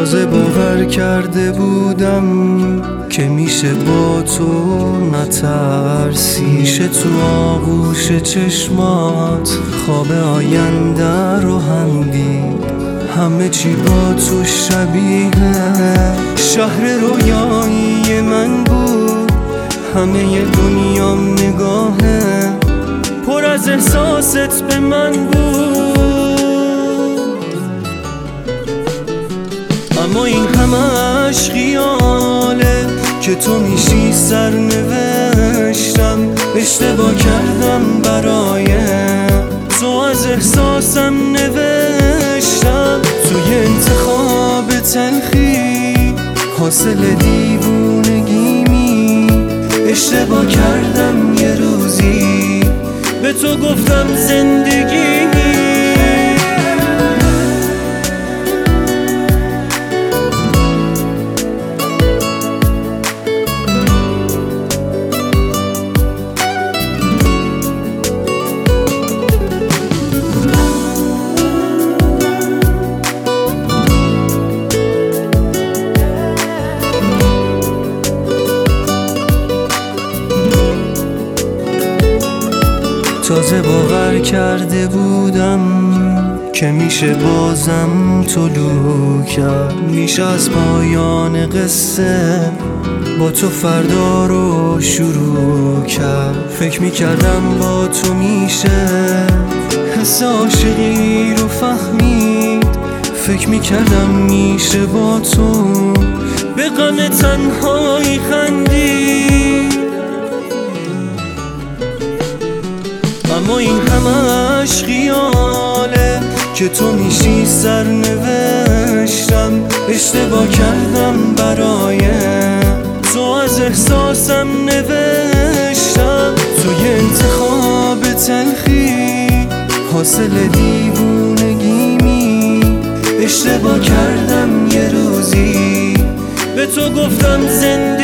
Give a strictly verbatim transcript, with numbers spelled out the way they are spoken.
تازه باور کرده بودم که میشه با تو نترسی، میشه تو آغوش چشمات خواب آینده رو هم دید. همه چی با تو شبیه شهر رویایی من بود، همه دنیام نگاهه پر از احساست به من بود. اما این همش خیاله که تو میشی سرنوشتم، اشتباه کردم برای تو از احساسم نوشتم. توی انتخاب تلخی حاصل دیوونگیمی، اشتباه کردم یه روزی به تو گفتم زندگی. تازه باور کرده بودم که میشه بازم طلوع کرد، میشه از پایان قصه با تو فردا رو شروع کرد. فکر میکردم با تو میشه حس عاشقی رو فهمید، فکر میکردم میشه با تو به غم تنهایی خندید. اما این همش خیاله که تو میشی سرنوشتم، اشتباه کردم برای تو از احساسم نوشتم. توی انتخاب تلخی حاصل دیوونگیمی، اشتباه کردم یه روزی به تو گفتم زندگی.